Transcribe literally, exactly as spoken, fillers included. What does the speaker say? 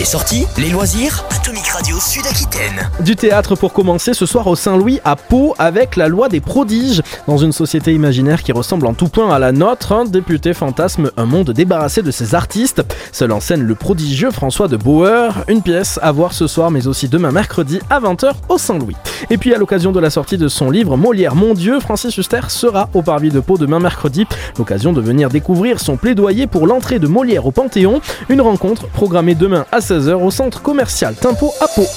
Les sorties, les loisirs, Atomic Radio Sud-Aquitaine. Du théâtre pour commencer ce soir au Saint-Louis à Pau avec La Loi des prodiges. Dans une société imaginaire qui ressemble en tout point à la nôtre, un député fantasme un monde débarrassé de ses artistes. Seul en scène le prodigieux François de Bauer. Une pièce à voir ce soir mais aussi demain mercredi à vingt heures au Saint-Louis. Et puis à l'occasion de la sortie de son livre Molière mon Dieu, Francis Huster sera au Parvis de Pau demain mercredi. L'occasion de venir découvrir son plaidoyer pour l'entrée de Molière au Panthéon. Une rencontre programmée demain à seize heures au centre commercial Timpo à Pau.